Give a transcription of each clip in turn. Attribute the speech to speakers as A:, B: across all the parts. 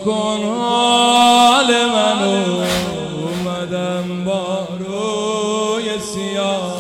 A: کن حال منو، اومدم با روی سیاه.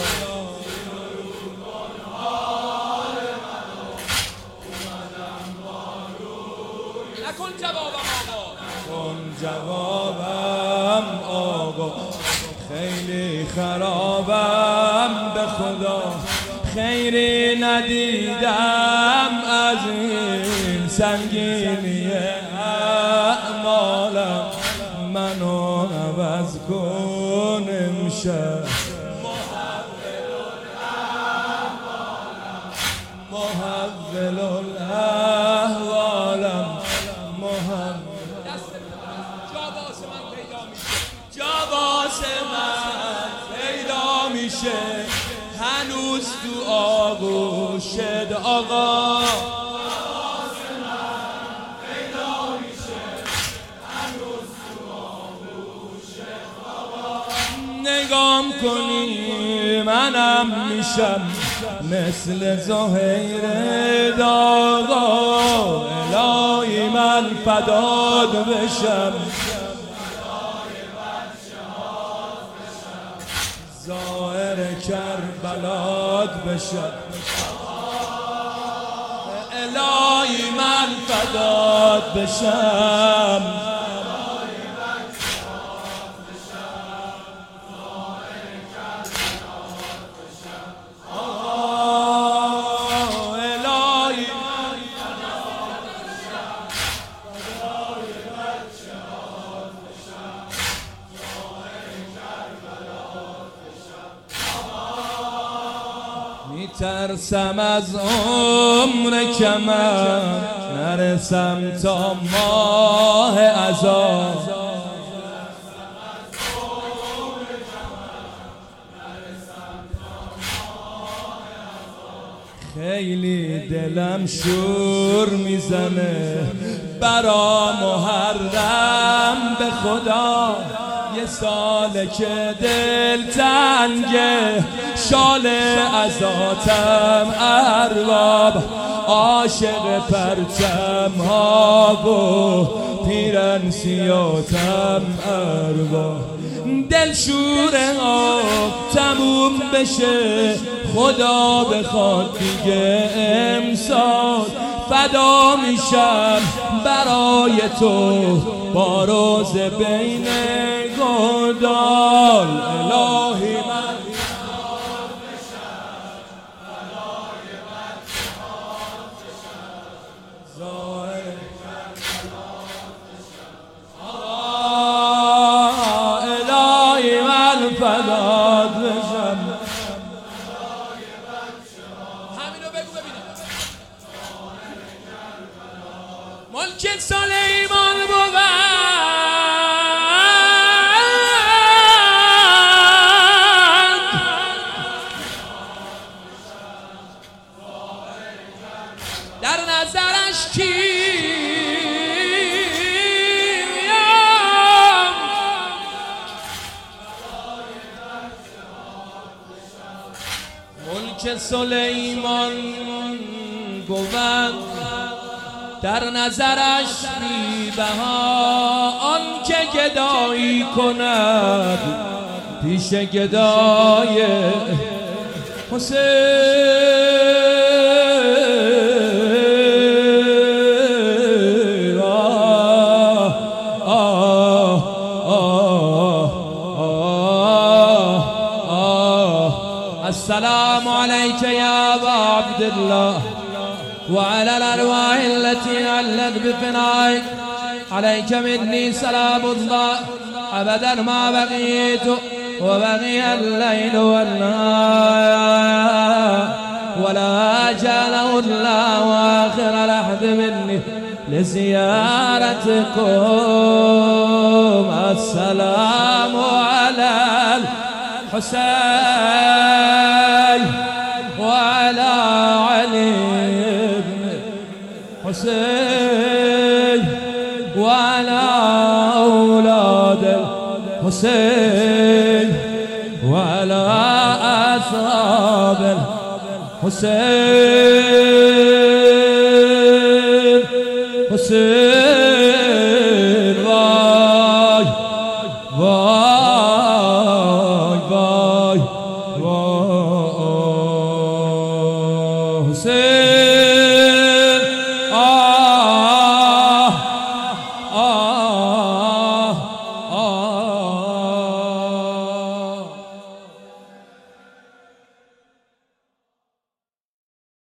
B: نکن جوابم آقا،
A: کن جوابم آقا، خیلی خرابم به خدا، خیری ندیدم از این سنگینی اعمالم، منو عوض کن امشب، محول الاحوالم، جا واسه من پیدا میشه، هنوز تو آغوشت آقا. نگام کنی منم میشم مثل زهیر داغا، الهی من فداد بشم، ظاهر کربلات بشم، الهی من فداد بشم. میترسم از عمر کمم نرسم تا ماه عذاب، خیلی دلم شور میزنه برا محرم، به خدا یه ساله که دل تنگه، شال ازاتم ارباب، عاشق پرچم ها و پیرن سیاتم ارباب، دل شوره ها تموم بشه، خدا بخواد دیگه امسال فدا میشم برای تو با روز بین گودال، الهی من الهی من فداد بشم.
B: همینو بگو ببینم. ملک سلیمان بود در نظرش کیم، ملک سلیمان بود در نظرش بی‌بها، آن که گدایی کند پیش گدای حسین. السلام عليك يا أبا عبد الله وعلى الأرواح التي علت بفنائك، عليك مني سلام الله أبدا ما بقيت وبقي الليل والنهار، ولا جعله الله آخر لحظ مني لزيارتكم. السلام على الحسين وعلى علي بن حسين وعلى أولاد الحسين وعلى أصحاب الحسين.